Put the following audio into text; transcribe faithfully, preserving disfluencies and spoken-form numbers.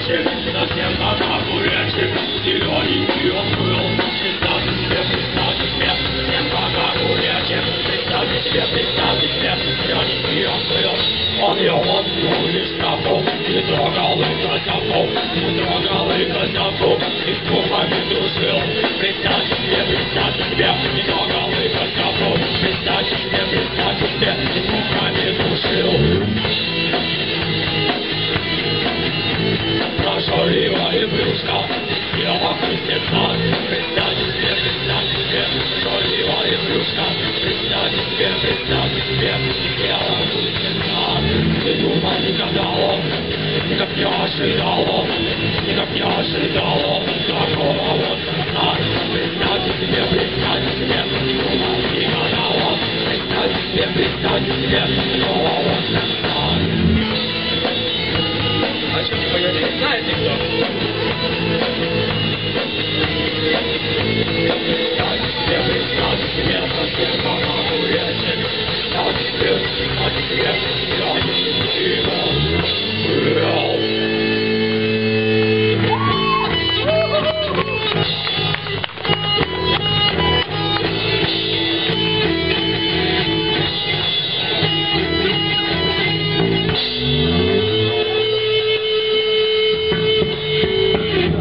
речи, совсем как огуречек, зелененький он был. Представьте себе, представьте себе, совсем как огуречек, представьте себе, представьте себе, зелененький он был. Он ел, он пил лишь травку, не трогал и козявку, не трогал и козявку, и зубами душил. Представьте себе, представьте себе, не трогал и козявку, представьте себе, представьте себе, и зубами душил. Прожорливая брюшка, ела кузнеца. Представьте себе, представьте себе, прожорливая брюшка. Представьте себе, представьте себе, ела кузнеца. Не думал, не гадал он, никак не ожидал он, никак не ожидал он такого вот конца. Представьте себе, представьте себе, не думал, не гадал он. Представьте себе, представьте себе,